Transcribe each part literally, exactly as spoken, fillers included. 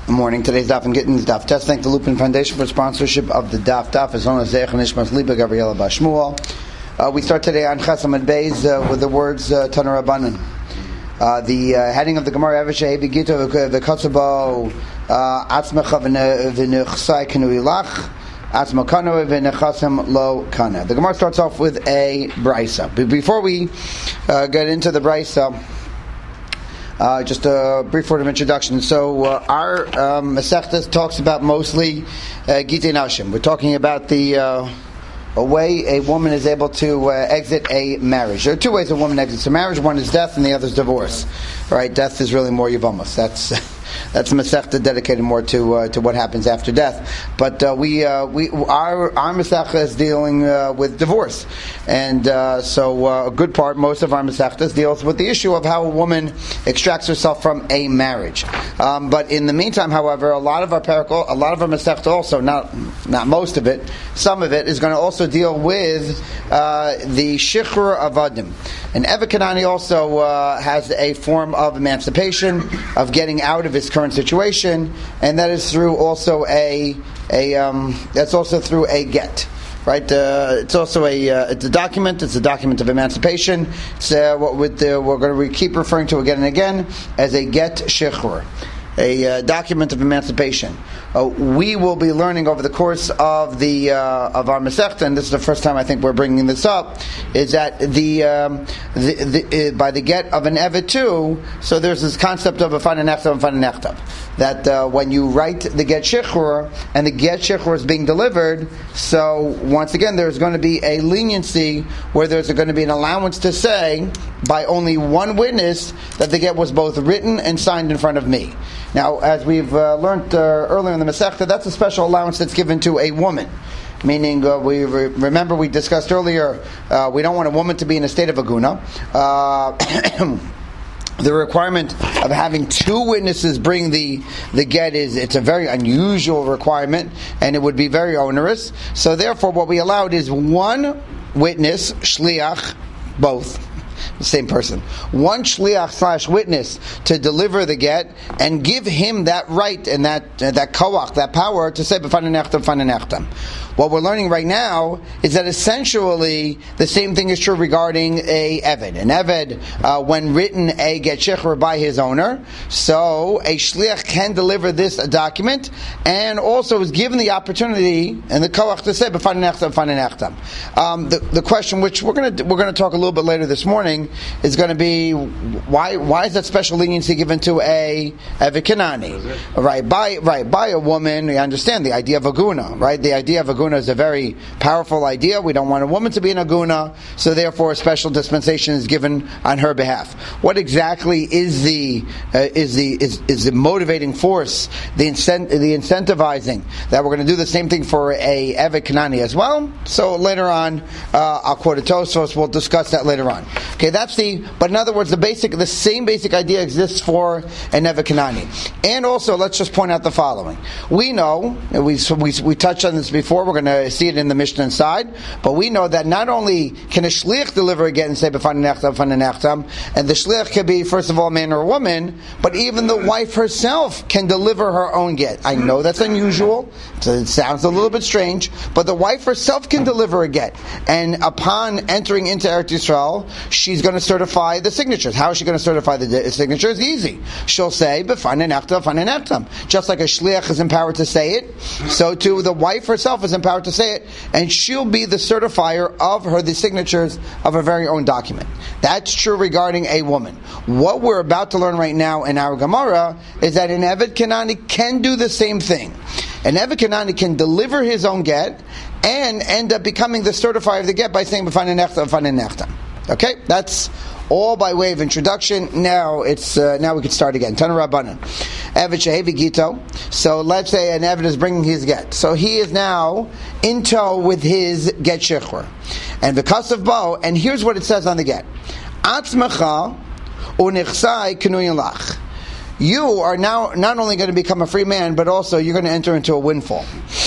Good morning. Today's Daf and Gittins Daf. Test thank the Lupin Foundation for sponsorship of the Daf. Daf is on a Zeich and Ishmas Liba Gabriela Bashmuel. Uh, we start today on Chesam and Beis uh, with the words uh, Tana Rabbanan. Uh, the uh, heading of the Gemara Eveshe Begito v'Katzabo Atzmecha v'Nechsai Kenu Ilach Atzmakano v'Nechasem Lo Kana. The Gemara starts off with a brisa. But before we uh, get into the brisa, Uh, just a brief word of introduction. So uh, our um, Masechta talks about mostly uh, Gitei Nashim. We're talking about the uh, a way a woman is able to uh, exit a marriage. There are two ways a woman exits a marriage. One is death, and the other is divorce. All right, death is really more Yevamos. That's that's a Masechta dedicated more to uh, to what happens after death. But uh, we uh, we our our Masechta is dealing uh, with divorce, and uh, so uh, a good part, most of our Masechtas deals with the issue of how a woman extracts herself from a marriage. Um, but in the meantime, however, a lot of our parakol, a lot of our Masechta also, not not most of it, some of it is going to also deal with uh, the Shichrur Avadim. And Eved Kanani also uh, has a form of emancipation, of getting out of his current situation, and that is through also a a um, that's also through a get. Right, uh, it's also a uh, it's a document. It's a document of emancipation. It's uh, what with the, we're going to re- keep referring to again and again as a get shichrur, a uh, document of emancipation. Uh, we will be learning over the course of the uh, of our Masechta, and this is the first time I think we're bringing this up, is that the, um, the, the uh, by the get of an evet too. So there's this concept of a fananechtav and fananechtav, that uh, when you write the get shichrur and the get shichrur is being delivered, so once again there's going to be a leniency where there's going to be an allowance to say by only one witness that the get was both written and signed in front of me. Now, as we've uh, learned uh, earlier in the Masechta, that's a special allowance that's given to a woman. Meaning, uh, we re- remember we discussed earlier, uh, we don't want a woman to be in a state of aguna. Uh, the requirement of having two witnesses bring the, the get is, it's a very unusual requirement, and it would be very onerous. So therefore, what we allowed is one witness, shliach, both, the same person, one shliach slash witness to deliver the get and give him that right and that uh, that koach, that power to say b'fananechtam, fananechtam. What we're learning right now is that essentially the same thing is true regarding a eved. An eved, uh, when written a get shichrur by his owner, so a shliach can deliver this document and also is given the opportunity and the koach to say b'fananechtam, fananechtam. Um, the, the question, which we're going to we're going to talk a little bit later this morning, is going to be why why is that special leniency given to a eved Kanani? Right, by right by a woman. We understand the idea of aguna, right? The idea of aguna is a very powerful idea. We don't want a woman to be an aguna, so therefore a special dispensation is given on her behalf. What exactly is the uh, is the is, is the motivating force, the incent, the incentivizing that we're going to do the same thing for a eved Kanani as well? So later on, uh, I'll quote a Tosfos. We'll discuss that later on. Okay, that's the. But in other words, the basic, the same basic idea exists for an eved Kanani. And also, let's just point out the following: we know we we we touched on this before. We're going to see it in the Mishnah inside, but we know that not only can a shliach deliver a get and say b'fananechtam, fananechtam, and the shliach can be first of all a man or a woman, but even the wife herself can deliver her own get. I know that's unusual. It sounds a little bit strange, but the wife herself can deliver a get, and upon entering into Eretz Yisrael, she's going to certify the signatures. How is she going to certify the signatures? Easy. She'll say b'fananechtam, fananechtam. Just like a shliach is empowered to say it, so too the wife herself is empowered to say it, and she'll be the certifier of her the signatures of her very own document. That's true regarding a woman. What we're about to learn right now in our Gemara is that an eved Kanani can do the same thing. An eved Kanani can deliver his own get and end up becoming the certifier of the get by saying b'fananechtam, fananechtam. Okay, that's all by way of introduction. Now it's uh, now we can start again. Tana Rabbanan, Eved shehevi gito. So let's say an Eved is bringing his get. So he is now in tow with his get shichrur, and v'kasav bo. And here's what it says on the get: Atzmecha unichsai knuyin lach. You are now not only going to become a free man, but also you're going to enter into a windfall,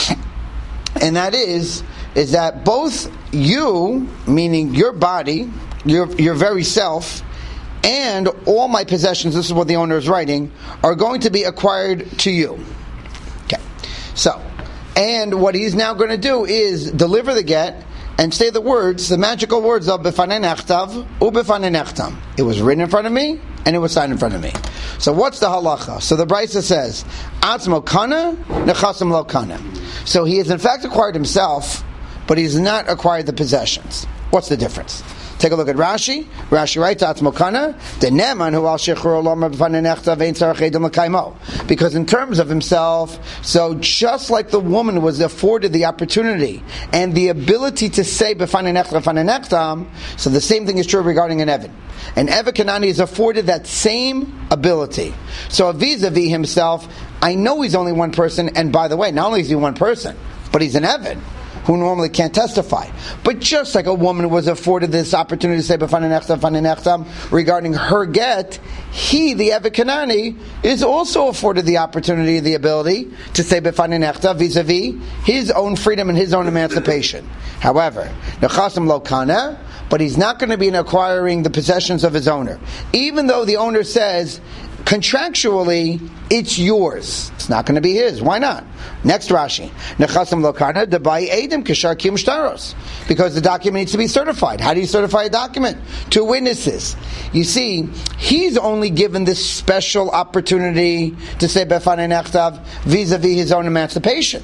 and that is is that both you, meaning your body, your your very self, and all my possessions, this is what the owner is writing, are going to be acquired to you. Okay. So, and what he's now going to do is deliver the get and say the words, the magical words of B'fanei nechtav u b'fanei nechtam. It was written in front of me, and it was signed in front of me. So what's the halacha? So the Brisa says, Atzmo kana, nechasim lo kana. So he has in fact acquired himself, but he's not acquired the possessions. What's the difference? Take a look at Rashi. Rashi writes, Atzmo kana, the neman hu al shechur olam b'fanei nechtav ein tzarech edom l'kaimo. Because in terms of himself, so just like the woman was afforded the opportunity and the ability to say b'fanei nechtav, b'fanei nechtam, so the same thing is true regarding an Eved. An Eved Kanani is afforded that same ability. So vis-a-vis himself, I know he's only one person, and by the way, not only is he one person, but he's an Eved who normally can't testify. But just like a woman was afforded this opportunity to say b'fanei nechtam, b'fanei nechtam regarding her get, he, the Eved Kanani, is also afforded the opportunity, the ability to say b'fanei nechtam vis-a-vis his own freedom and his own emancipation. However, nechasim lo kana, but he's not going to be acquiring the possessions of his owner, even though the owner says contractually it's yours. It's not going to be his. Why not? Next Rashi, nechasim lo kana debai edim kishar kiyum shtaros, because the document needs to be certified. How do you certify a document? Two witnesses. You see, he's only given this special opportunity to say b'fanei nechtav vis-a-vis his own emancipation,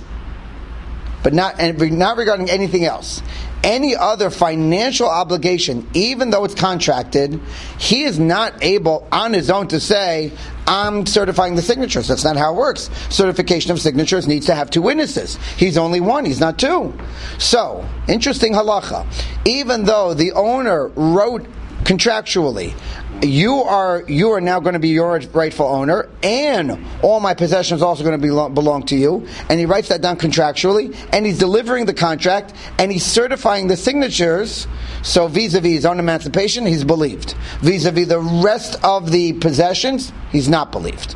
but not and not regarding anything else. Any other financial obligation, even though it's contracted, he is not able on his own to say, I'm certifying the signatures. That's not how it works. Certification of signatures needs to have two witnesses. He's only one, he's not two. So, interesting halacha. Even though the owner wrote contractually, you are you are now going to be your rightful owner, and all my possessions are also going to belong, belong to you, and he writes that down contractually, and he's delivering the contract, and he's certifying the signatures, so vis-a-vis his own emancipation, he's believed. Vis-a-vis the rest of the possessions, he's not believed.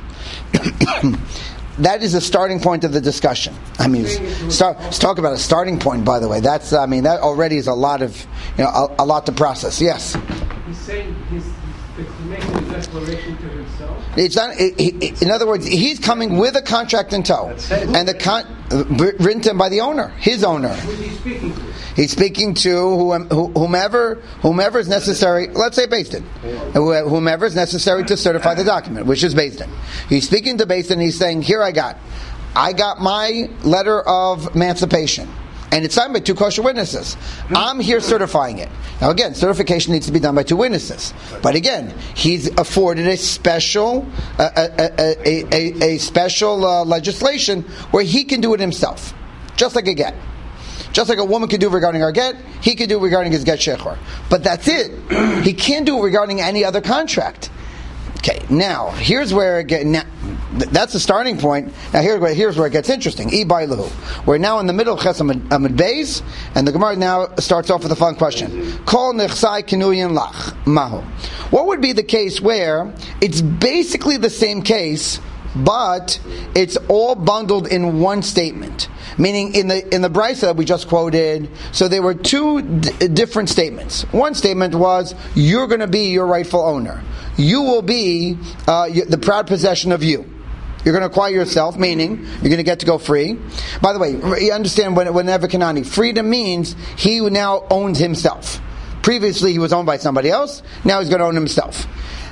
That is the starting point of the discussion. I mean, start, let's talk about a starting point, by the way. That's, I mean, that already is a lot of, you know, a, a lot to process. Yes? He's saying he's, he's making a declaration to himself. It's not, it, it, in other words, he's coming with a contract in tow. And the con, written to him by the owner, his owner. Who's he speaking to? He's speaking to whomever whomever is necessary, let's say Beis Din, whomever is necessary to certify the document, which is Beis Din. He's speaking to Beis Din and he's saying, here I got, I got my letter of emancipation. And it's signed by two kosher witnesses. I'm here certifying it. Now again, certification needs to be done by two witnesses. But again, he's afforded a special, uh, a, a, a, a special uh, legislation where he can do it himself. Just like a get. Just like a woman could do regarding her get, he could do regarding his get shechor. But that's it. He can't do it regarding any other contract. Okay, now, here's where it gets, now, that's the starting point. Now here, here's where it gets interesting. I bailuhu. We're now in the middle of Ches Amud Beis, and the Gemara now starts off with the following question. Kol nechsai kinuyin lach, mahu. What would be the case where it's basically the same case, but it's all bundled in one statement? Meaning, in the in the Brisa that we just quoted, so there were two d- different statements. One statement was, you're going to be your rightful owner. You will be uh, the proud possession of you. You're going to acquire yourself, meaning you're going to get to go free. By the way, you understand when when Eved Kanani, freedom means he now owns himself. Previously, he was owned by somebody else. Now he's going to own himself.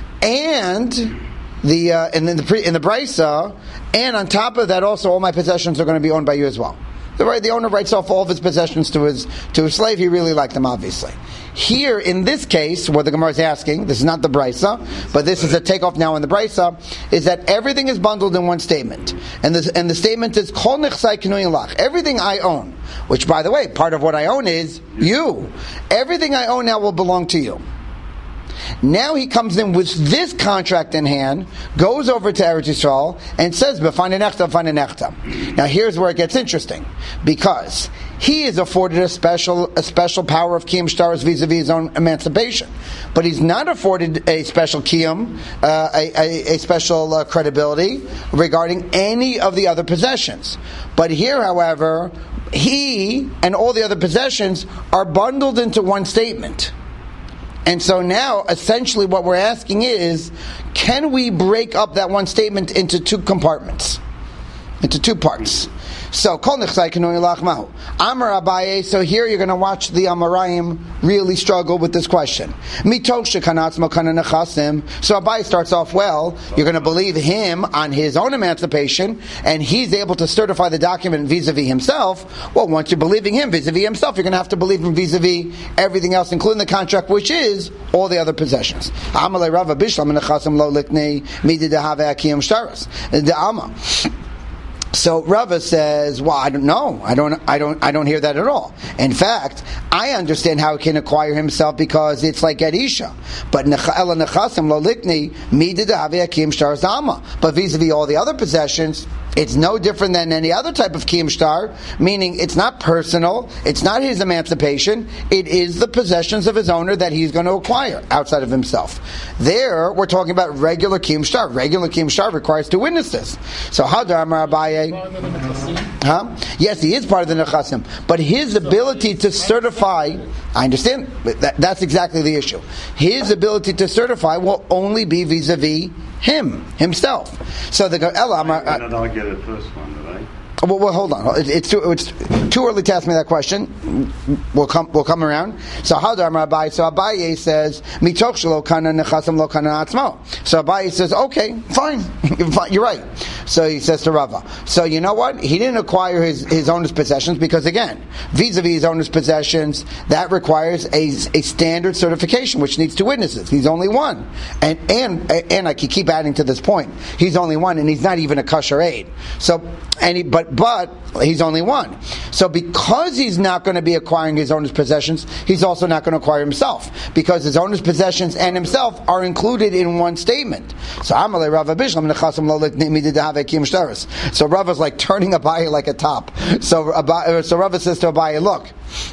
And the uh, and then the pre, in the Brisa, and on top of that, also all my possessions are going to be owned by you as well. The, right, the owner writes off all of his possessions to his to his slave. He really liked them, obviously. Here, in this case, what the Gemara is asking, this is not the Brisa, but this is a takeoff now in the Brisa, is that everything is bundled in one statement. And the, and the statement is, Kol nechsai kinuyin lach. Everything I own, which, by the way, part of what I own is you. Everything I own now will belong to you. Now he comes in with this contract in hand, goes over to Eretz Yisrael, and says, B'fanei nechtam, b'fanei nechtam. Now here's where it gets interesting, because he is afforded a special a special power of kiyum shtaros vis-a-vis his own emancipation, but he's not afforded a special kiyum, uh, a, a, a special uh, credibility regarding any of the other possessions. But here, however, he and all the other possessions are bundled into one statement. And so now, essentially what we're asking is, can we break up that one statement into two compartments? Into two parts. So, Kol Nechsai Kanoi Lachmahu. Amar Abaye, so here you're going to watch the Amarayim really struggle with this question. Mitoch Shekanatzmo Kana Nechasim. So Abaye starts off well, you're going to believe him on his own emancipation, and he's able to certify the document vis-a-vis himself. Well, once you're believing him vis-a-vis himself, you're going to have to believe him vis-a-vis everything else, including the contract, which is all the other possessions. Amalei Rava Bishlam Nechasim Lo Liknei Midi Dehave Akiyam Shtaras. The Amma. So Rava says, "Well, I don't know. I don't. I don't. I don't hear that at all. In fact, I understand how he can acquire himself because it's like Gedisha. But ela nechasim lo likni midid havi akim shtar zama. But vis-a-vis all the other possessions, it's no different than any other type of kiyum shtar. Meaning, it's not personal. It's not his emancipation. It is the possessions of his owner that he's going to acquire outside of himself. There, we're talking about regular kiyum shtar. Regular kiyum shtar requires two witnesses. So Hadar Amar Abaye." Huh? Yes, he is part of the Nechasim, but his ability to certify, I understand, that, that's exactly the issue. His ability to certify will only be vis-a-vis him, himself. So the Ella, I don't get it first one, did I? Well, well, hold on. It, it's, too, it's too early to ask me that question. We'll come. We'll come around. So how do Abaye? So Abaye says, "Mitoch shelo kana nechasim lo kana atzmo." So Abaye says, "Okay, fine, you're right." So he says to Rava, "So you know what? He didn't acquire his, his owner's possessions because, again, vis-a-vis his owner's possessions, that requires a, a standard certification, which needs two witnesses. He's only one, and and and I keep adding to this point. He's only one, and he's not even a kosher aid. So, and he, but." But he's only one. So because he's not going to be acquiring his owner's possessions, he's also not going to acquire himself. Because his owner's possessions and himself are included in one statement. So Amalei Rava Bishlam Nechasim Lo Liknei Midid Dehave Akiyam Shtaras. So Rava's like turning Abaye like a top. So, Abaye, so Rava says to Abaye, look,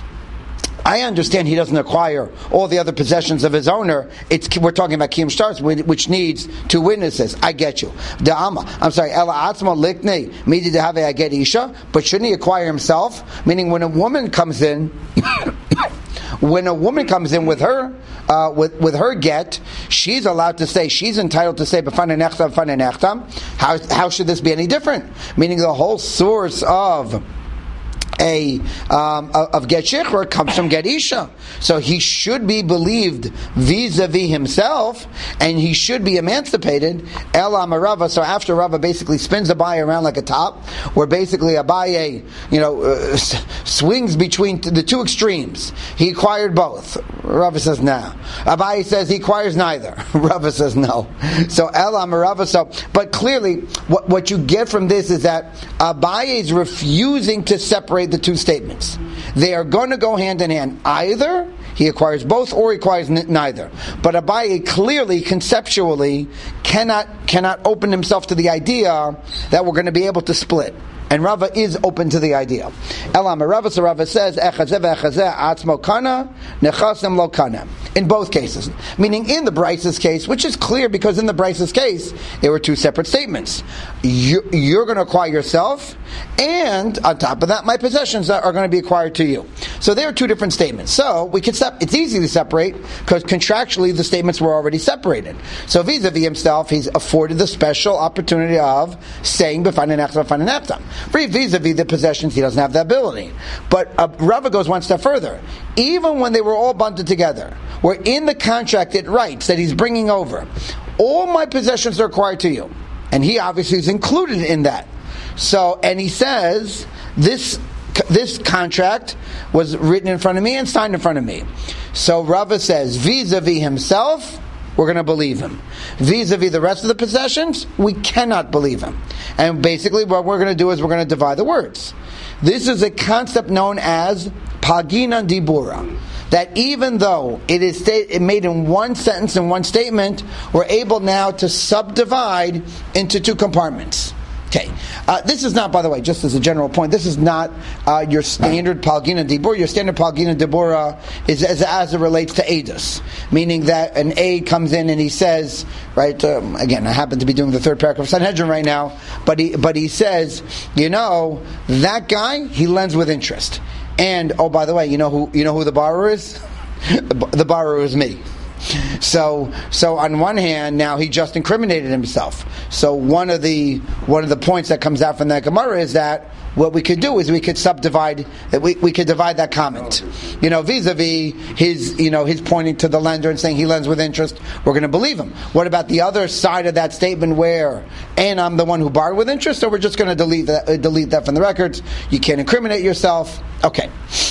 I understand he doesn't acquire all the other possessions of his owner. It's, we're talking about kiyum shtars, which needs two witnesses. I get you. The Amma, I'm sorry, Ela Atzma Liknei Midi Dehave Aget Isha, but shouldn't he acquire himself? Meaning, when a woman comes in, when a woman comes in with her, uh, with with her get, she's allowed to say, she's entitled to say, "B'fanei nechtam, b'fanei nechtam." How how should this be any different? Meaning, the whole source of A um, of Get Shechra comes from Get Isha. So he should be believed vis-a-vis himself, and he should be emancipated. El Amarava. So after Rava basically spins Abaye around like a top, where basically Abaye, you know, uh, swings between the two extremes. He acquired both. Rava says no. Abaye says he acquires neither. Rava says no. So El Amarava. So, but clearly, what what you get from this is that Abaye is refusing to separate the two statements. They are going to go hand in hand. Either he acquires both or he acquires n- neither. But Abaye clearly, conceptually, cannot cannot open himself to the idea that we're going to be able to split. And Rava is open to the idea. Elam Rava, so Rava says, Echazeh ve'echazeh atzmo kana, nechasim lo kana. In both cases. Meaning in the Bryce's case, which is clear because in the Bryce's case, there were two separate statements. You, you're going to acquire yourself, and on top of that, my possessions are going to be acquired to you. So there are two different statements. So we can sep- it's easy to separate because contractually the statements were already separated. So vis-a-vis himself, he's afforded the special opportunity of saying b'fanei nechtam, b'fanei nechtam. Vis-a-vis the possessions, he doesn't have that ability. But uh, Rava goes one step further. Even when they were all bundled together, where in the contract it writes that he's bringing over, all my possessions are acquired to you. And he obviously is included in that. So, and he says, this this contract was written in front of me and signed in front of me. So Rava says, vis-a-vis himself, we're going to believe him. Vis-a-vis the rest of the possessions, we cannot believe him. And basically what we're going to do is we're going to divide the words. This is a concept known as Pagina Dibura. That even though it is state, made in one sentence in one statement, we're able now to subdivide into two compartments. Okay, uh, this is not, by the way, just as a general point, this is not uh, your standard Palgina Dibura. Your standard Palgina Dibura is as, as it relates to Eidos, meaning that an aid comes in and he says, right, um, again, I happen to be doing the third paragraph of Sanhedrin right now, but he, but he says, you know, that guy, he lends with interest. And, oh, by the way, you know who you know who the borrower is? The borrower is me. So, so on one hand, now he just incriminated himself. So one of the one of the points that comes out from that Gemara is that what we could do is we could subdivide, we, we could divide that comment. You know, vis-a-vis his, you know, his pointing to the lender and saying he lends with interest, we're going to believe him. What about the other side of that statement where, and I'm the one who borrowed with interest, so we're just going to delete that, uh, delete that from the records. You can't incriminate yourself. Okay.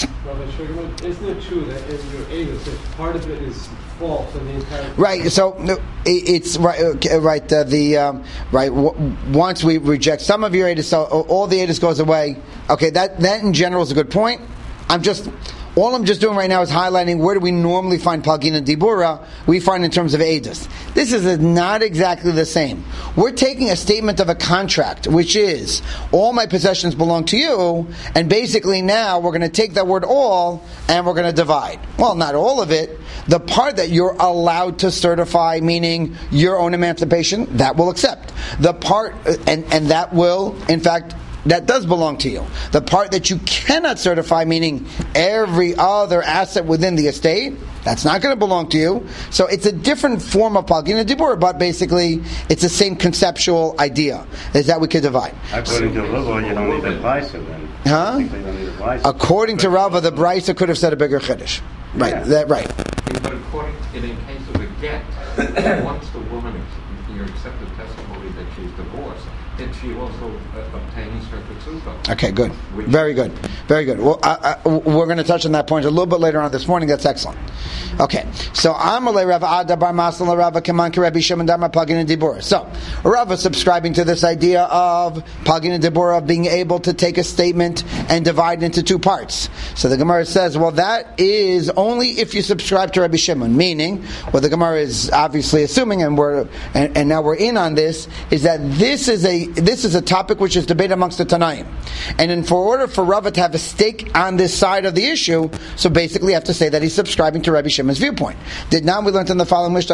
Isn't it true that in your Eidos, if part of it is false and the entire right? So no, it, it's right. Okay, right. Uh, the um, right. W- once we reject some of your Eidos, so all the Eidos goes away. Okay, that that in general is a good point. I'm just. All I'm just doing right now is highlighting where do we normally find Pagin and Dibura. We find in terms of Eidos. This is not exactly the same. We're taking a statement of a contract, which is, all my possessions belong to you, and basically now we're going to take that word all, and we're going to divide. Well, not all of it. The part that you're allowed to certify, meaning your own emancipation, that will accept. The part, and, and that will, in fact, that does belong to you. The part that you cannot certify, meaning every other asset within the estate, that's not going to belong to you. So it's a different form of Pagin and Dibur, but basically it's the same conceptual idea, is that we could divide. According to Rava, you don't need a Brisa then. Huh? You don't need a Brisa. According to Rava, the Brisa could have said a bigger Chiddush. Right, Yeah. that right. But according, in a case of a get, once the woman, you accept the testimony that she's divorced, then she also uh, obtains her ketubah. Okay, good. Very good. Very good. Well, I, I, we're going to touch on that point a little bit later on this morning. That's excellent. Okay, so Amalei Rav Ada Bar Masla Rava Kaman Kerebi Shimon Dama Pagin and Dibura. So Rava subscribing to this idea of Pagin and Dibura, of being able to take a statement and divide it into two parts. So the Gemara says, well, that is only if you subscribe to Rabbi Shimon. Meaning, what the Gemara is obviously assuming, and we're and, and now we're in on this, is that this is a this is a topic which is debated amongst the Tanaim, and in for order for Rava to have a stake on this side of the issue, so basically you have to say that he's subscribing to Rabbi Shimon's viewpoint. Did now we learned in the following Mishnah,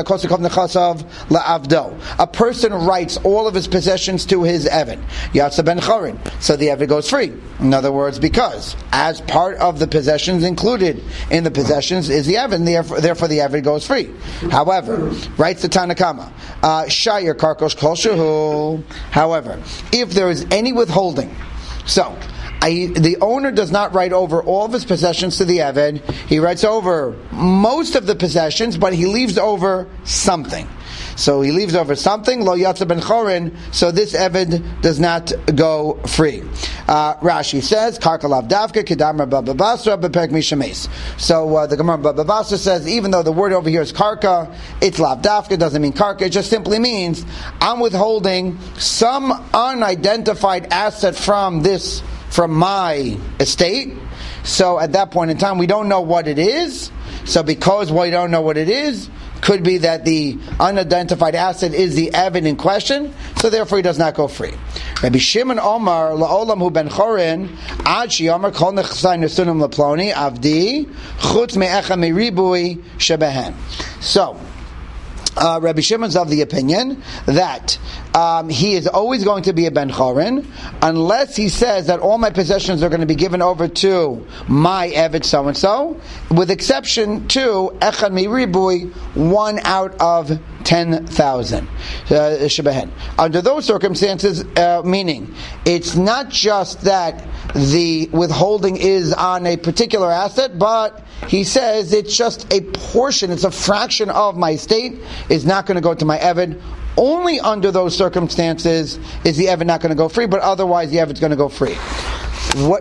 a person writes all of his possessions to his Eved, Yatsa ben Chorin, so the Eved goes free. In other words, because as part of the possessions included in the possessions is the Eved, therefore, therefore the Eved goes free. However, writes the Tanakama, Shayir Karkosh Kol Shehu. However, if there is any withholding, so I, the owner does not write over all of his possessions to the Eved. He writes over most of the possessions, but he leaves over something. So he leaves over something, lo yatsa ben chorin, so this Eved does not go free. Uh, Rashi says, karka lav davka, kedam rabba basra, beperk mishames. So uh, the Gemara Baba Basra says, even though the word over here is karka, it's lav davka, doesn't mean karka, it just simply means, I'm withholding some unidentified asset from this, from my estate. So at that point in time, we don't know what it is. So because we don't know what it is, could be that the unidentified asset is the Eved in question, so therefore he does not go free. Rabbi Shimon Omar la'olam hu ben chorin ad she'omar kol nechsai nesunim leploni avdi chutz me'echa meribui shebehem. So Uh, Rabbi Shimon's of the opinion that um, he is always going to be a Ben Chorin unless he says that all my possessions are going to be given over to my Eved so-and-so, with exception to Echad Miribui, one out of ten thousand. Uh, Under those circumstances, uh, meaning it's not just that the withholding is on a particular asset, but he says it's just a portion, it's a fraction of my estate, is not going to go to my Eved. Only under those circumstances is the Eved not going to go free, but otherwise the Eved's going to go free. What?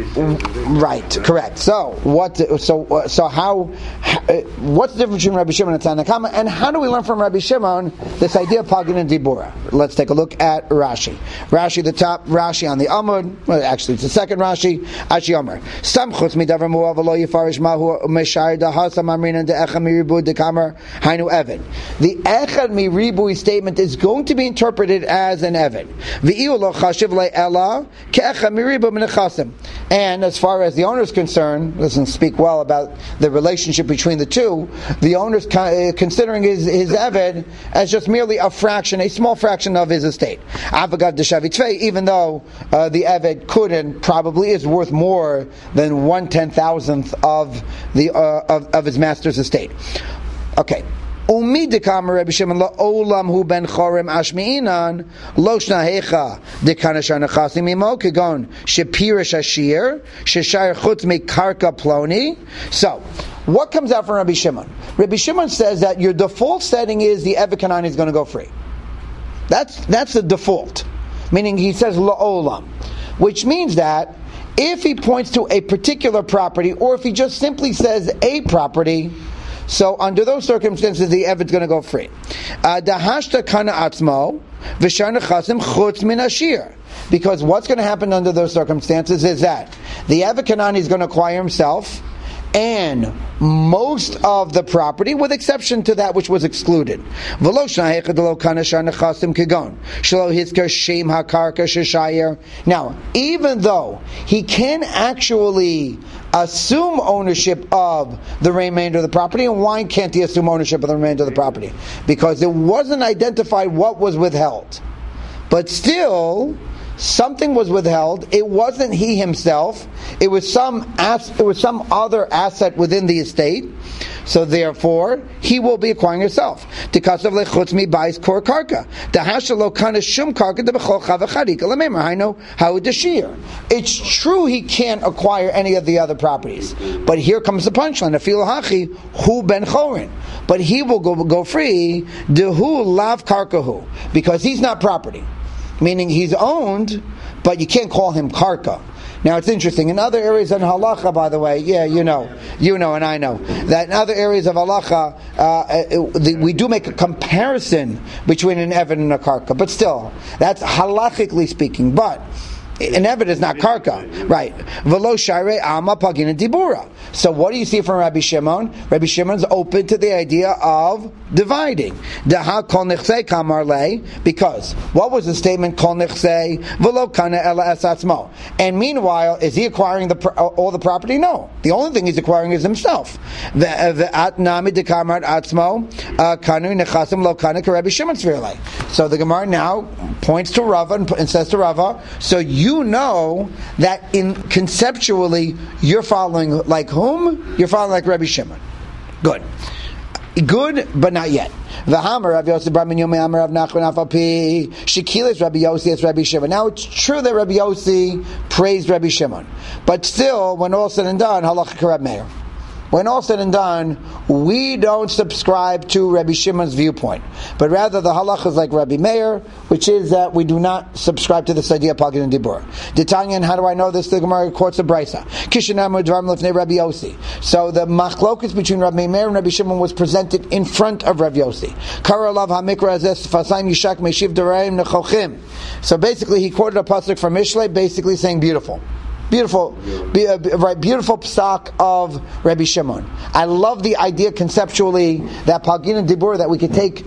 Right, correct. So what? So so how? What's the difference between Rabbi Shimon and Tanakama, and how do we learn from Rabbi Shimon this idea of Pagin and Dibura? Let's take a look at Rashi. Rashi, the top Rashi on the Amud. Well, actually, it's the second Rashi. Ashi Amar. Samchutz midavar mu'av lo yifarish mahu meshayir dahasa mamrin and de'echad miribui dekamer hainu Eved. The echad miribui statement is going to be interpreted as an Eved. V'iu lo chashiv le'ela ke'echad miribui min. And as far as the owner is concerned, doesn't speak well about the relationship between the two. The owner is considering his, his Eved as just merely a fraction, a small fraction of his estate. Even though uh, the Eved could and probably is worth more than one ten thousandth of the uh, of, of his master's estate. Okay. Umi dekam Rabbi Shimon la olam hu ben chorem ashmi'inan lo shnahecha dekana sharnachasim imo kegon shepirish ashir sheshayr chutz mekarka ploni. So, what comes out from Rabbi Shimon? Rabbi Shimon says that your default setting is the Evet Kanani is going to go free. That's that's the default, meaning he says la'olam, which means that if he points to a particular property, or if he just simply says a property, so under those circumstances the Evet's going to go free. Dahashta kana atzmo v'shar nechasim chutz min ashir. Because what's going to happen under those circumstances is that the Evet Kanani is going to acquire himself and most of the property, with exception to that which was excluded. Now, even though he can actually assume ownership of the remainder of the property, and why can't he assume ownership of the remainder of the property? Because it wasn't identified what was withheld. But still, something was withheld. It wasn't he himself. It was some as, it was some other asset within the estate. So therefore, he will be acquiring himself. Because of lechutz mi bais kor karka. Dahashalo kana shum karka debechol chavacharika lememer. I know how it is sheer. It's true he can't acquire any of the other properties, but here comes the punchline. Afil hachi hu ben chorin, but he will go go free. Dehu lav karkahu, because he's not property. Meaning he's owned, but you can't call him karka. Now it's interesting. In other areas in halacha, by the way, yeah, you know, you know, and I know that in other areas of halacha, uh, it, the, we do make a comparison between an evet and a karka. But still, that's halachically speaking. But an evet is not karka, right? Velo share ama pagin and dibura. So what do you see from Rabbi Shimon? Rabbi Shimon's open to the idea of dividing. Daha kol nechsei kamar lei, because what was the statement? Kol nechsei velo kana ela esatzmo. And meanwhile, is he acquiring the all the property? No. The only thing he's acquiring is himself. Ve'at nami dekamar atzmo kanu nechasim lo kana Rabbi Shimon's virlei. So the Gemara now points to Rava and says to Rava, so you know that in conceptually you're following like whom? You're following like Rabbi Shimon. Good. Good, but not yet. V'hamar Rav Yossi bar min Yomei Amar Rav Nachman Afapi Shekilas Rabbi Yossi as Rabbi Shimon. Now it's true that Rabbi Yossi praised Rabbi Shimon, but still, when all said and done, halacha Rabbi Meir. When all said and done, we don't subscribe to Rabbi Shimon's viewpoint, but rather the halacha is like Rabbi Meir, which is that we do not subscribe to this idea of Pagin and Dibur. D'Tanya, how do I know this? The Gemara quotes a brisa. Kishanam Dvarim Lefnei Rabbi Yossi. So the machlokus between Rabbi Meir and Rabbi Shimon was presented in front of Rabbi Yossi. Kara Lav HaMikra Azes Fasayim Yishak Meshiv Daraim Nechochim. So basically, he quoted a pasuk from Mishlei, basically saying beautiful. Beautiful, be, uh, right? Beautiful psak of Rabbi Shimon. I love the idea conceptually that Pagin and Dibur, that we could take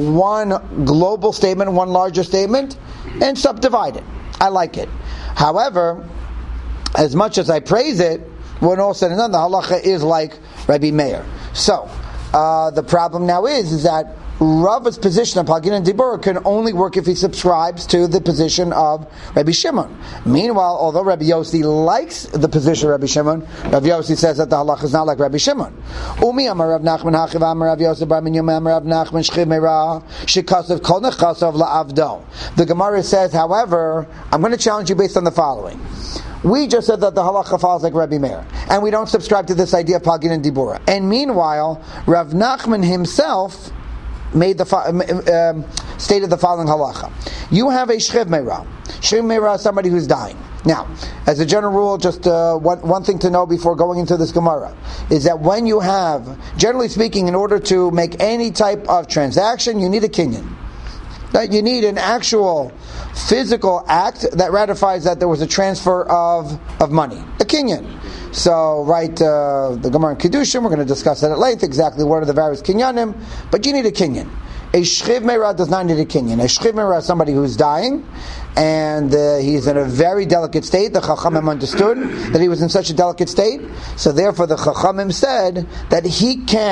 one global statement, one larger statement, and subdivide it. I like it. However, as much as I praise it, when all said and done, the halacha is like Rabbi Meir. So uh, the problem now is, is that Rava's position of Pagin and Dibur can only work if he subscribes to the position of Rabbi Shimon. Meanwhile, although Rabbi Yossi likes the position of Rabbi Shimon, Rabbi Yossi says that the halacha is not like Rabbi Shimon. Umi amar Rav Nachman hachiv amar Rav Yossi bar min Yomei amar Rav Nachman shchiv meira shekasav kol nechasav la'avdo. The Gemara says, however, I'm going to challenge you based on the following. We just said that the halacha follows like Rabbi Meir, and we don't subscribe to this idea of Pagin and Dibur. And meanwhile, Rav Nachman himself made the um, stated the following halacha. You have a shchiv meira. Shchiv meira is somebody who's dying. Now, as a general rule, just uh, one, one thing to know before going into this Gemara is that when you have, generally speaking, in order to make any type of transaction, you need a kinyan. That you need an actual physical act that ratifies that there was a transfer of, of money. A kinyan. So, right, uh, the Gemara in Kedushin, we're going to discuss that at length, exactly what are the various kinyanim, but you need a kinyan. A shchiv meira does not need a kinyan. A shchiv meira is somebody who's dying, and uh, he's in a very delicate state. The Chachamim understood that he was in such a delicate state, so therefore the Chachamim said that he can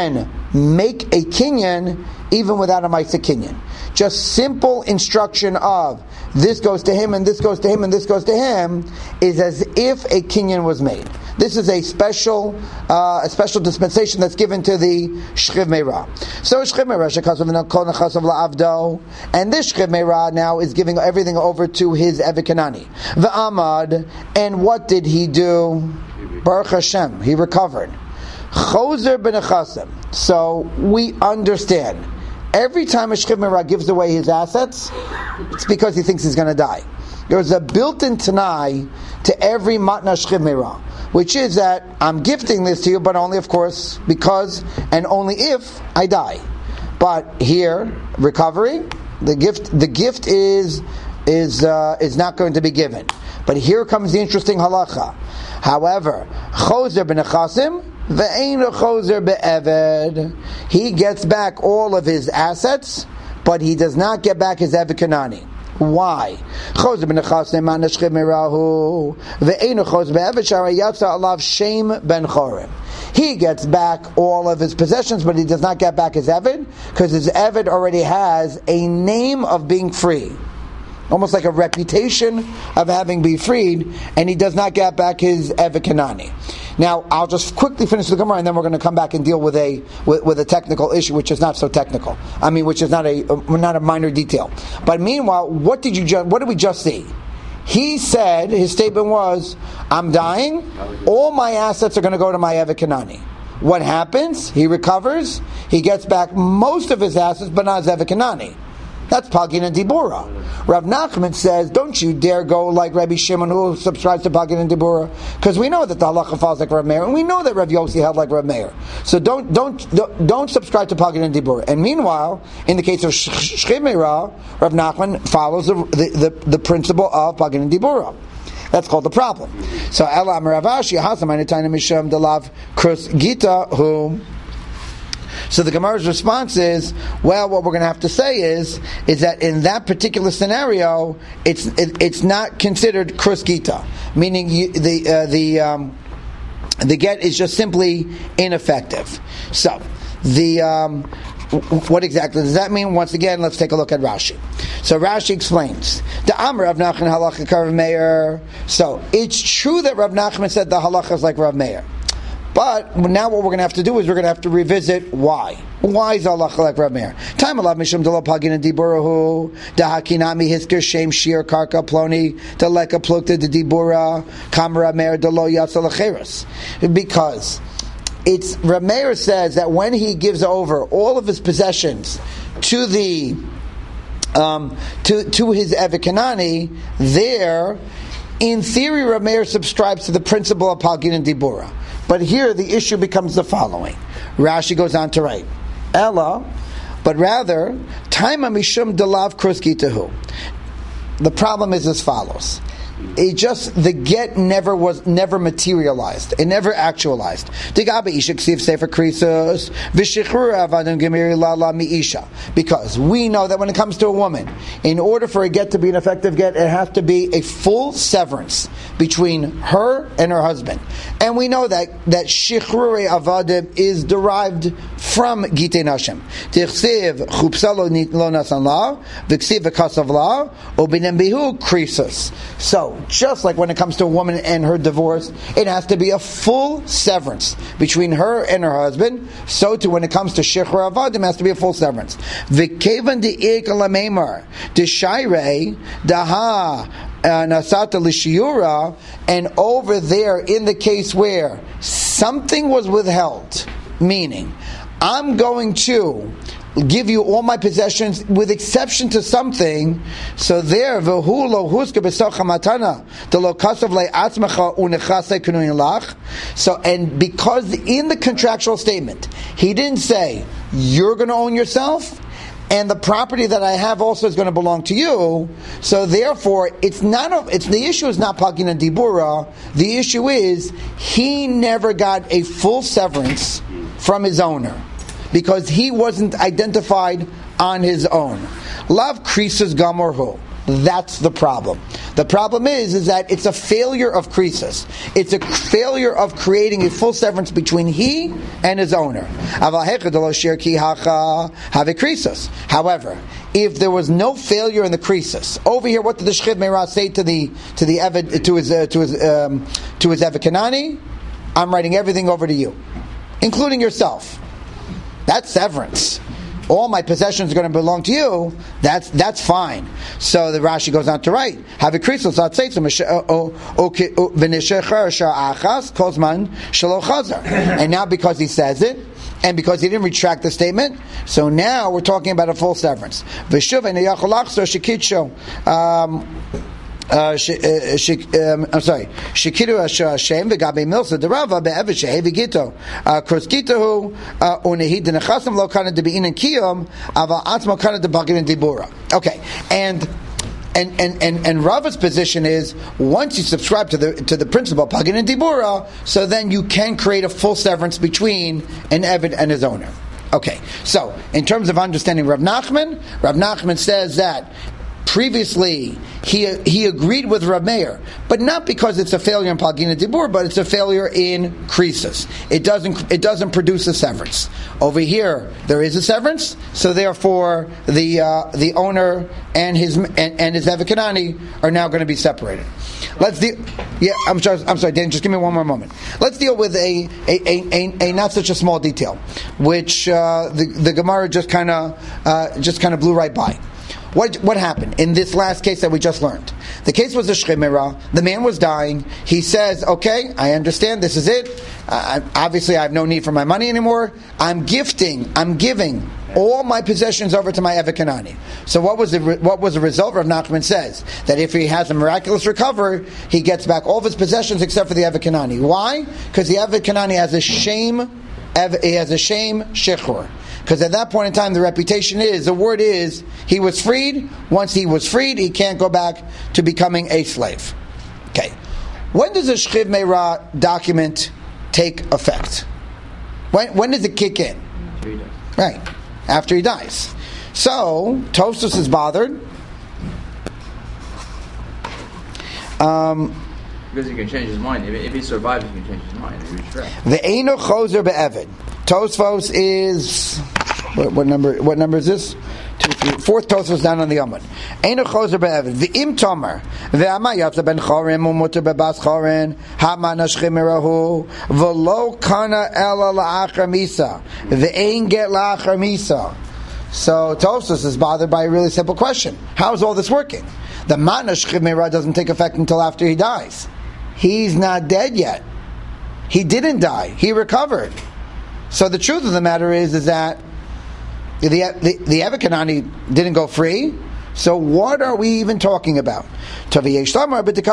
make a kinyan even without a Maisa kinyan. Just simple instruction of this goes to him and this goes to him and this goes to him is as if a kinyan was made. This is a special uh, a special dispensation that's given to the Shchiv Meirah. So Shchiv Meirah shekasav v'nakol nechasav la'avdo, and this Shchiv Meirah now is giving everything over to his Eved Kanani. V'amad, and what did he do? Baruch Hashem, he recovered. Choser b'nechasim. So we understand. Every time a Shchiv Meirah gives away his assets, it's because he thinks he's going to die. There's a built-in Tanai to every Matna Shchiv Meirah, which is that I'm gifting this to you, but only, of course, because and only if I die. But here, recovery, the gift, the gift is is uh, is not going to be given. But here comes the interesting halacha. However, Choser b'nechasim ve'einu choser be'eved. He gets back all of his assets, but he does not get back his Eved Kanani. Why? Choser b'nechasim man shchiv meirahu ve'einu choser be'eved shara yatsa alav shem ben chorim. He gets back all of his possessions, but he does not get back his Eved, because his Eved already has a name of being free. Almost like a reputation of having been freed, and he does not get back his Eved Kanani. Now, I'll just quickly finish the Gemara, and then we're going to come back and deal with a with, with a technical issue, which is not so technical. I mean, which is not a not a minor detail. But meanwhile, what did you ju- what did we just see? He said his statement was, "I'm dying. All my assets are going to go to my Eved Kanani." What happens? He recovers. He gets back most of his assets, but not his Eved Kanani. That's Pagin and Dibura. Rav Nachman says, don't you dare go like Rabbi Shimon, who subscribes to Pagin and Dibura, because we know that the halacha falls like Rav Meir, and we know that Rav Yossi held like Rav Meir. So don't don't don't, don't subscribe to Pagin and Dibura. And meanwhile, in the case of Shchiv Meirah, Rav Nachman follows the, the, the, the principle of Pagin and Dibura. That's called the problem. So Ela Amravashi Hasamanitana Misham Delav Krus Gita, who. So the Gemara's response is, well, what we're going to have to say is, is that in that particular scenario, it's it, it's not considered krus gita, meaning you, the uh, the um, the get is just simply ineffective. So the um, what exactly does that mean? Once again, let's take a look at Rashi. So Rashi explains the Amr of Nachman halacha Rav Meir. So it's true that Rav Nachman said the halacha is like Rav Meir. But now what we're going to have to do is we're going to have to revisit why. Why is Allah like Rav Meir? Time alav mishum delo pagin and diburahu dahakinami hisker shem shir karka ploni deleka plukta de dibura kamera meir delo yatsa lecheres. Because it's Rav Meir says that when he gives over all of his possessions to the um, to to his Eved Kanani, there, in theory, Rav Meir subscribes to the principle of pagin and dibura. But here the issue becomes the following. Rashi goes on to write, Ella, but rather, Taima Mishum Delav Kruskitahu. The problem is as follows. It just the get never was never materialized. It never actualized. Because we know that when it comes to a woman, in order for a get to be an effective get, it has to be a full severance between her and her husband. And we know that that shichrure avadim is derived from gitei nashim. Tichsev chupsa lo nasan la, v'ksiv v'kasav la, ubinem bihu krisus. So, just like when it comes to a woman and her divorce, it has to be a full severance between her and her husband. So too, when it comes to shichrure avadim, it has to be a full severance. V'kevan de'ik alameimar de'shayrei daha nasata l'shiura, and over there in the case where something was withheld, meaning I'm going to give you all my possessions with exception to something, so there v'hu huska b'socha matana delo kasav le'atzmacha unechasei kunuyin lach. So, and because in the contractual statement he didn't say you're going to own yourself and the property that I have also is going to belong to you. So therefore, it's not. A, it's the issue is not pagin and dibura. The issue is he never got a full severance from his owner because he wasn't identified on his own. Lav krisus gamorhu. That's the problem. The problem is, is that it's a failure of krisis. It's a failure of creating a full severance between he and his owner. However, if there was no failure in the krisis, over here, what did the Shchiv Meirah say to the to the Eved, to his uh, to his um, to his Eved Kanani? I'm writing everything over to you, including yourself. That's severance. All my possessions are going to belong to you. That's that's fine. So the Rashi goes on to write, have a krisos and now because he says it, and because he didn't retract the statement, so now we're talking about a full severance. Um, Uh, sh, uh, sh, um, I'm sorry. Shikiru Hashem v'gabe milsa derava be'evet shehe v'gito kroskitahu unehid denechasim lo kana debein and kiyom aval atzmo kana debagin and dibura. Okay, and. And and, and and Rava's position is once you subscribe to the to the principle Pagin and Dibura, so then you can create a full severance between an Eved and his owner. Okay, so in terms of understanding Rav Nachman, Rav Nachman says that previously he he agreed with Rav Meir, but not because it's a failure in Pagina Dibur, but it's a failure in Krisis. It doesn't it doesn't produce a severance. Over here there is a severance, so therefore the uh, the owner and his and, and his Eved Kanani are now going to be separated. Let's deal. Yeah, I'm sorry. I'm sorry, Dan. Just give me one more moment. Let's deal with a a, a, a, a not such a small detail, which uh, the the Gemara just kind of uh, just kind of blew right by. What what happened in this last case that we just learned? The case was a Shchiv Meirah. The man was dying. He says, "Okay, I understand. This is it. Uh, obviously, I have no need for my money anymore. I'm gifting. I'm giving all my possessions over to my Eved Kanani." So, what was the what was the result? Rav Nachman says that if he has a miraculous recovery, he gets back all of his possessions except for the Eved Kanani. Why? Because the Eved Kanani has a shame. He has a shame shechur. Because at that point in time, the reputation is, the word is, he was freed. Once he was freed, he can't go back to becoming a slave. Okay. When does a Shchiv Meirah document take effect? When when does it kick in? After he dies. Right. After he dies. So, Tosfos is bothered. Um... Because he can change his mind. If, if he survives, he can change his mind. The Eino Chozer be'Eved. Tosfos is what, what number? What number is this? Two, three, fourth Tosfos down on the Amud. Eino Chozer be'Eved. V'im Tomer ve'ama yatsa ben Chorin umuter bebas Chorin ha'ma nashchim mirahu v'lo kana ela la'achar misa v'ein get la'achar misa. So Tosfos is bothered by a really simple question: how is all this working? The Ma'ana Shchiv Meirah doesn't take effect until after he dies. He's not dead yet. He didn't die. He recovered. So the truth of the matter is, is that the the, the Eved Kanani didn't go free. So what are we even talking about? Okay, so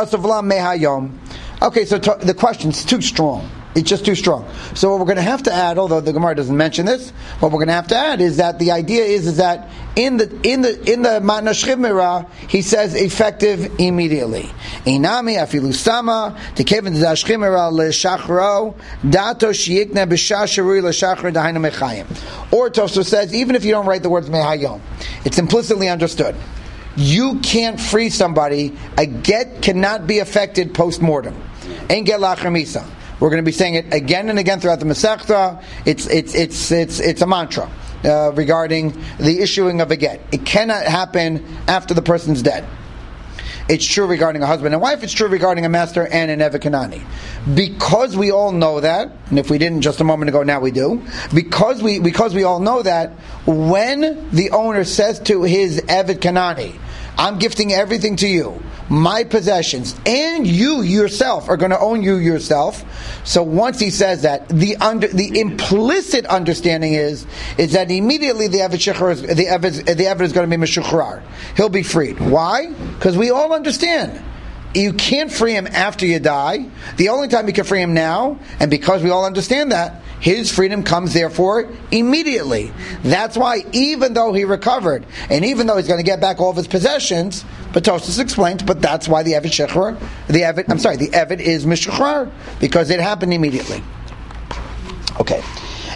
to, the question's too strong. It's just too strong. So what we're going to have to add, although the Gemara doesn't mention this, what we're going to have to add is that the idea is, is that in the in the in the Matna Shchiv Meirah, he says effective immediately. Inami afilu sama tekevin Shchiv Meirah le'shachro dato sheyikna b'shasharui le'shachro dahina mechayim. Or Tosfos says even if you don't write the words mehayom, it's implicitly understood. You can't free somebody. A get cannot be affected post mortem. Ein get la'achar misa. We're going to be saying it again and again throughout the Masechta. It's it's it's it's it's a mantra uh, regarding the issuing of a get. It cannot happen after the person's dead. It's true regarding a husband and wife. It's true regarding a master and an Eved Kanani. Because we all know that, and if we didn't just a moment ago, now we do. Because we because we all know that, when the owner says to his Eved Kanani, "I'm gifting everything to you, my possessions, and you yourself are going to own you yourself." So once he says that, the under, the implicit understanding is is that immediately the Eved Shechar is, the Eved the Eved is going to be Meshuchrar. He'll be freed. Why? Because we all understand you can't free him after you die. The only time you can free him now, and because we all understand that, his freedom comes therefore immediately. That's why even though he recovered, and even though he's going to get back all of his possessions, but Tosfos explains, but that's why the Eved Shechar, the Eved, I'm sorry, the Eved is Meshuchrar, because it happened immediately. Okay.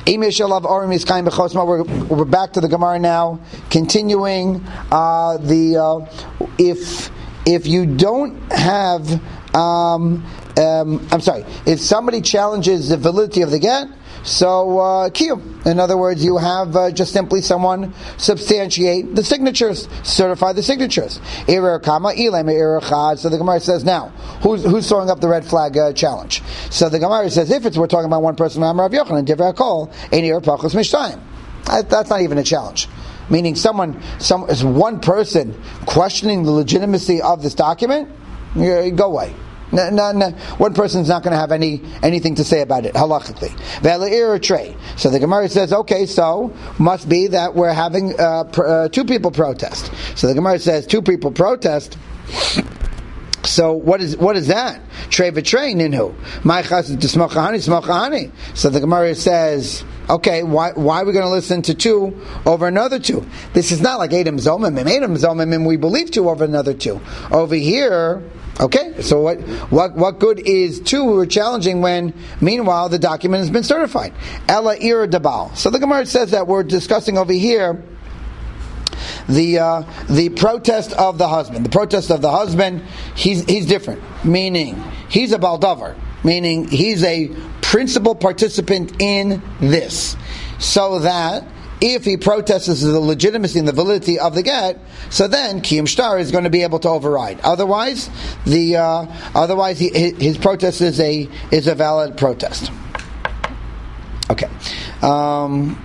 We're, we're back to the Gemara now, continuing uh, the uh, if if you don't have um, um, I'm sorry, if somebody challenges the validity of the get, so uh, kiyum. In other words, you have uh, just simply someone substantiate the signatures, certify the signatures. Erer kama ilem erer chad. So the Gemara says now, who's who's throwing up the red flag uh, challenge? So the Gemara says, if it's we're talking about one person, Amar Rav Yochanan, Divrei Hakol, ein erer pachos mishtayim. That's not even a challenge. Meaning, someone, some is one person questioning the legitimacy of this document. You, go away. No, no, no. One person's not going to have any anything to say about it halachically. So the Gemara says, okay, so must be that we're having uh, pr- uh, two people protest. So the Gemara says two people protest. So what is what is that? Trey v'trey ninhu. My chassid to smokahani smokahani. So the Gemara says, okay, why why are we going to listen to two over another two? This is not like Adam Zomim. Adam Zomim, we believe two over another two. Over here. Okay, so what what what good is two who are challenging when, meanwhile, the document has been certified? Ella ira dabal. So the Gemara says that we're discussing over here the uh, the protest of the husband. The protest of the husband, he's he's different. Meaning, he's a baldavar. Meaning, he's a principal participant in this. So that if he protests the legitimacy and the validity of the get, so then Kiyum Shtar is going to be able to override. Otherwise, the uh, otherwise he, his protest is a is a valid protest. Okay. Um,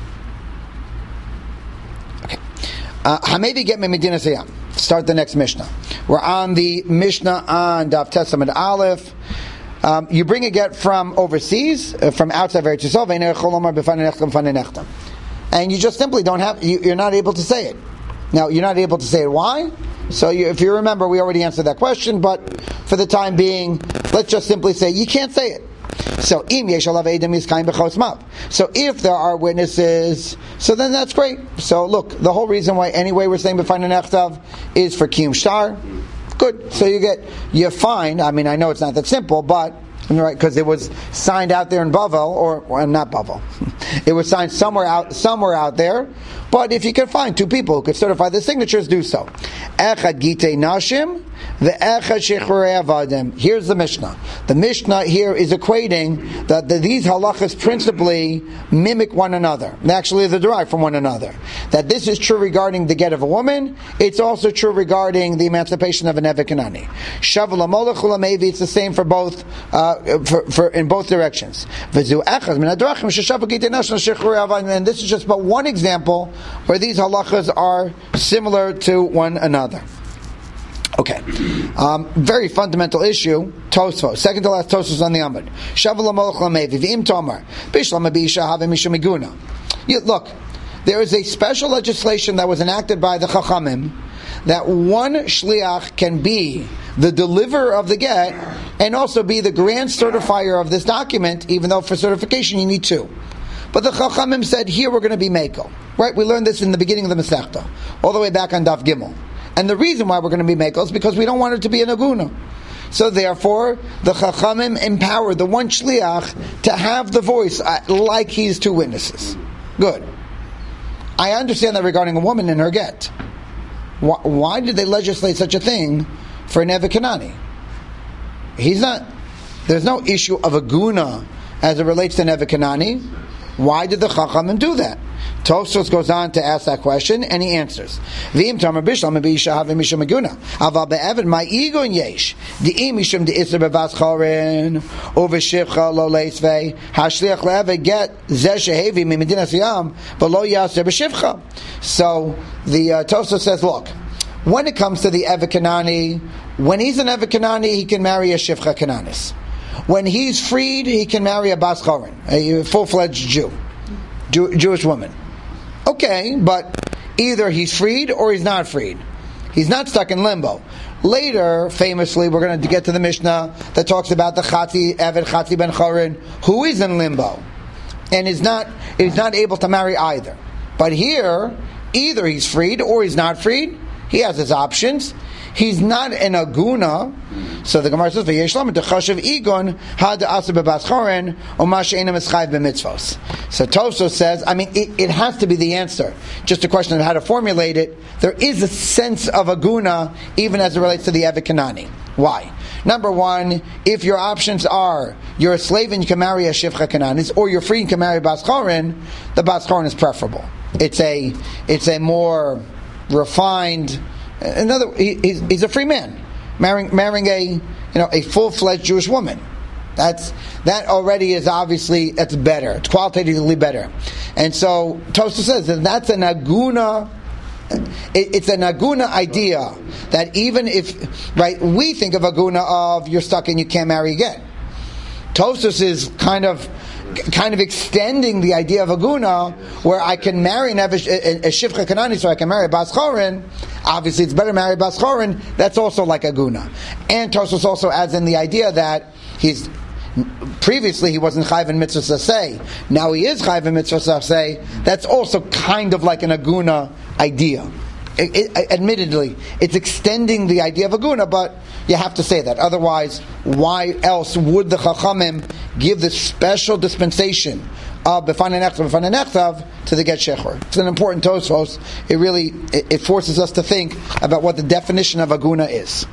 okay. Hamedi get me Medina Sayam. Start the next Mishnah. We're on the Mishnah on Daf Testament Aleph. Um, you bring a get from overseas, uh, from outside Eretz Yisrael, and you just simply don't have, you, you're not able to say it. Now, you're not able to say it. Why? So you, if you remember, we already answered that question, but for the time being, let's just simply say, you can't say it. So, so if there are witnesses, so then that's great. So look, the whole reason why anyway we're saying B'fana Nechtav is for Kiyum Shtar. Good. So you get, you're fine. I mean, I know it's not that simple, but right, because it was signed out there in Bavel, or well, not Bavel. It was signed somewhere out, somewhere out there. But if you can find two people who could certify the signatures, do so. Echad gitei nashim, the echad shechrei avadim. Here's the Mishnah. The Mishnah here is equating that the, these halachas principally mimic one another. And actually, they're derived from one another. That this is true regarding the get of a woman. It's also true regarding the emancipation of an Evet Kanani. Shavu lamolech ulamevi. It's the same for both, uh, for, for in both directions. V'zu echad min hadrachim sheshavu gitei nashim shechrei avadim. And this is just but one example where these halachas are similar to one another. Okay. Um, very fundamental issue. Tosfos. Second to last Tosfos on the Amud. Shavu lamolech lamevi. V'im tomar. Bishlam abisha have mishum miguna. Look, there is a special legislation that was enacted by the Chachamim that one shliach can be the deliverer of the get and also be the grand certifier of this document, even though for certification you need two. But the Chachamim said, here we're going to be Meiko. Right? We learned this in the beginning of the Masechta, all the way back on Daf Gimel. And the reason why we're going to be Meiko is because we don't want it to be an Aguna. So therefore, the Chachamim empowered the one Shliach to have the voice uh, like he's two witnesses. Good. I understand that regarding a woman in her get. Why, why did they legislate such a thing for an Evet Kanani? He's not, there's no issue of Aguna as it relates to an Evet Kanani. Why did the Chachamim do that? Tosfos goes on to ask that question, and he answers. V'im tamar bishlam b'isha havim mishum meguna. Aval be'evid my ego in yesh. Di'im mishum de'isr bevas chorin uv'shivcha lo leisvei hashliach le'evid get zeh shehevi mimedina siyam v'lo yaser b'shivcha. So the uh, Tosfos says, look, when it comes to the Evet Kanani, when he's an Evet Kanani, he can marry a shivcha Kananis. When he's freed, he can marry a bas chorin, a full-fledged Jew, Jew, Jewish woman. Okay, but either he's freed or he's not freed. He's not stuck in limbo. Later, famously, we're going to get to the Mishnah that talks about the Chatzi Evet Chatzi ben Chorin, who is in limbo and is not is not able to marry either. But here, either he's freed or he's not freed. He has his options. He's not an aguna, So the Gemara says, "V'yesh lamed dechashav igon had asa bebaschoren u'ma she'ena mischayv b'mitzvos." So Tosfos says, I mean, it, it has to be the answer. Just a question of how to formulate it. There is a sense of aguna even as it relates to the Evet Kanani. Why? Number one, if your options are you're a slave and you can marry a Shifcha Kananis, or you're free and can marry Baschorin, the Baschorin is preferable. It's a it's a more refined. Another, he, he's, he's a free man, marrying marrying a you know a full fledged Jewish woman. That's that already is obviously that's better. It's qualitatively better, and so Tosfos says that that's an aguna. It, it's an aguna idea that even if right we think of aguna of you're stuck and you can't marry again. Tosfos is kind of kind of extending the idea of aguna, where I can marry an, a, a, a Shifcha Kanani, so I can marry a Baschorin. Obviously, it's better to marry Baschorin. That's also like aguna. And Tosfos also adds in the idea that he's previously he wasn't chayv in mitzvah saseh. Now he is chayv in mitzvah saseh. That's also kind of like an aguna idea. It, it, admittedly, it's extending the idea of aguna, but you have to say that. Otherwise, why else would the Chachamim give this special dispensation of b'fanei nechtav, b'fanei nechtav to the get shechor? It's an important Tosfos. It really it, it forces us to think about what the definition of aguna is.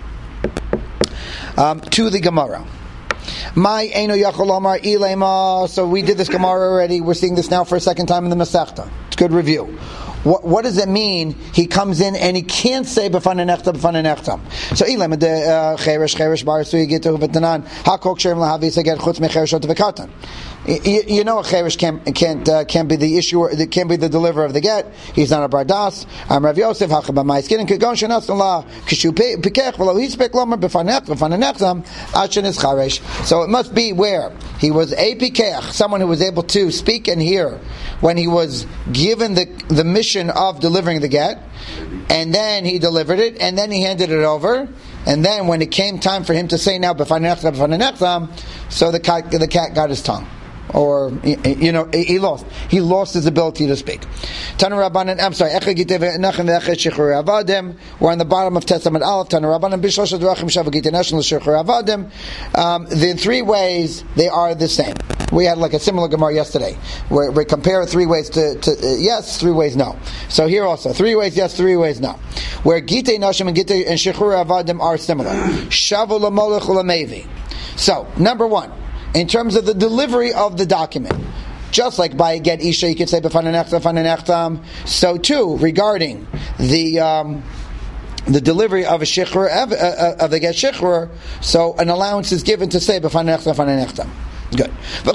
Um, to the Gemara. My Eino Yachol Omar Ilema. So we did this Gemara already. We're seeing this now for a second time in the Masechta. It's a good review. What, what does it mean? He comes in and he can't say b'fanei nechtam, b'fanei nechtam. So ilem de cheresh cheresh bar suy gitahu v'tanan hakok shem lahavi seger chutz mechereshot v'katan. You know a cheresh can't can't uh, can't be the issuer, can't be the deliverer of the get. He's not a bardas. I'm Rav Yosef hachabamai skin kagon shenas la kishu pikech v'lo hispek lomer b'fanei nechtam b'fanei nechtam achen is cheresh. So it must be where he was a pikech, someone who was able to speak and hear when he was given the the mission of delivering the get, and then he delivered it, and then he handed it over, and then when it came time for him to say now b'fanei nechtam, b'fanei nechtam, so the cat, the cat got his tongue, or you know he lost he lost his ability to speak. Tanu Rabbanan, I'm sorry. We're on the bottom of Testament Aleph. Tanu Rabbanan b'shlosh drachim shavagite national shechur avadim. The three ways they are the same. We had like a similar Gemara yesterday, where we compare three ways to, to uh, yes, three ways no. So here also, three ways yes, three ways no. Where Gitei Nashim and Gitei and Shechur Avadim are similar. Shavu l'molech u'lamevi. So, number one, in terms of the delivery of the document, just like by get Isha, you could say b'fanei nechtam, b'fanei nechtam. So too, regarding the um, the delivery of a shechur of, uh, of the get shechur, so an allowance is given to say b'fanei nechtam, b'fanei nechtam. Good.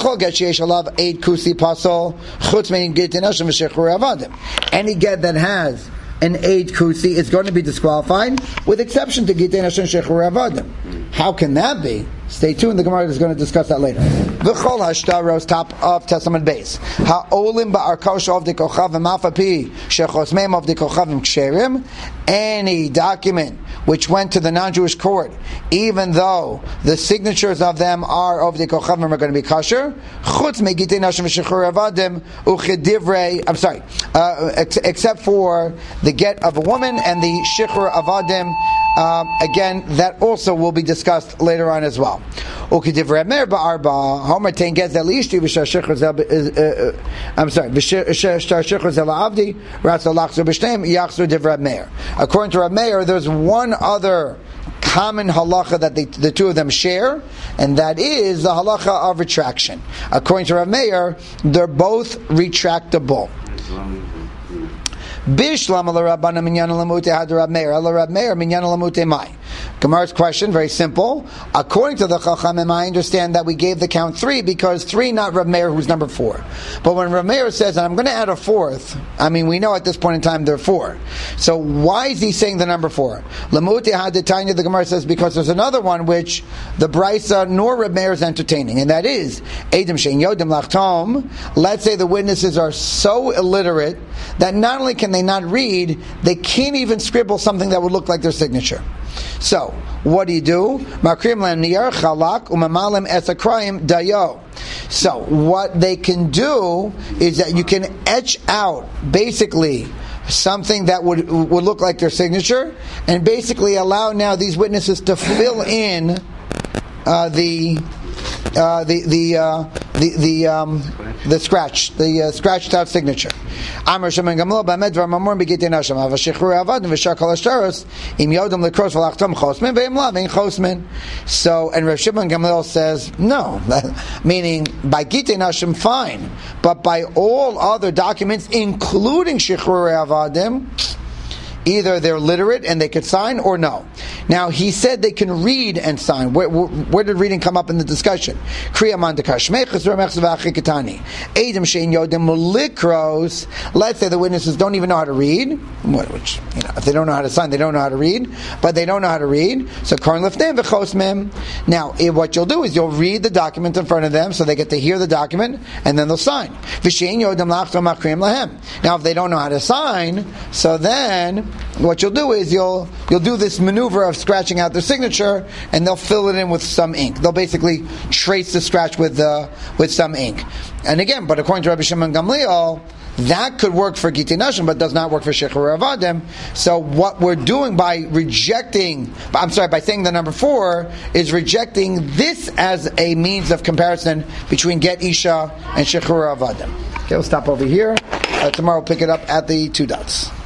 Any get that has an eid kusi is going to be disqualified, with exception to Gitei Nashim Shechur Avadim. How can that be? Stay tuned, the Gemara is going to discuss that later. V'chol hashtaros, top of Testament base. Ha'olim ba'arkosh of the kochavim alfapi shechosmeim of the kochavim ksherim. Any document which went to the non-Jewish court, even though the signatures of them are of the kochavim are going to be kosher, chutz me Gitei Nashim Shechur Avadim uchedivrei. I'm sorry, uh, ex- except for the get of a woman and the Shechur Avadim. Um, again, that also will be discussed later on as well. I'm sorry. According to Rab Meir, there's one other common halacha that they, the two of them share, and that is the halacha of retraction. According to Rab Meir, they're both retractable. Bishlam ala Rabbana minyan lamute had Rab Meir ala Rab Meir minyan lamute mai. Gemara's question, very simple. According to the Chachamim, I understand that we gave the count three because three, not Rab Meir, who's number four. But when Rab Meir says, I'm going to add a fourth, I mean, we know at this point in time there are four. So why is he saying the number four? Lamute had the Tanya, the Gemara says, because there's another one which the Brisa nor Rab Meir is entertaining, and that is Edom Shein Yodim Lachtom. Let's say the witnesses are so illiterate that not only can they not read, they can't even scribble something that would look like their signature. So, what do you do? Makrim lam niyar chalak umamalim esakrayim dayo. So, what they can do is that you can etch out, basically, something that would would look like their signature, and basically allow now these witnesses to fill in uh, the uh, the the uh, the the um, the scratch, the uh, scratched out signature. Amar Shimon Gamliel b'amed dvar mamor b'gitei nashim avashichrur avadim v'shar kol hashtaros im yodam lekros v'lachtam chosmin ve'im lav ein chosmin. So, and Rav Shimon Gamliel says no, meaning by gitei nashim fine, but by all other documents, including shichrur avadim, either they're literate and they could sign, or no. Now, he said they can read and sign. Where, where, where did reading come up in the discussion? Let's say the witnesses don't even know how to read, which, you know, if they don't know how to sign, they don't know how to read, but they don't know how to read. So, now, what you'll do is you'll read the document in front of them so they get to hear the document, and then they'll sign. Now, if they don't know how to sign, so then what you'll do is you'll you'll do this maneuver of scratching out their signature, and they'll fill it in with some ink. They'll basically trace the scratch with uh, with some ink. And again, but according to Rabbi Shimon Gamliel, that could work for Gitei Nashim, but does not work for Shichrur Avadim. So what we're doing by rejecting, I'm sorry, by saying the number four, is rejecting this as a means of comparison between Get Isha and Shichrur Avadim. Okay, we'll stop over here. Uh, tomorrow we'll pick it up at the two dots.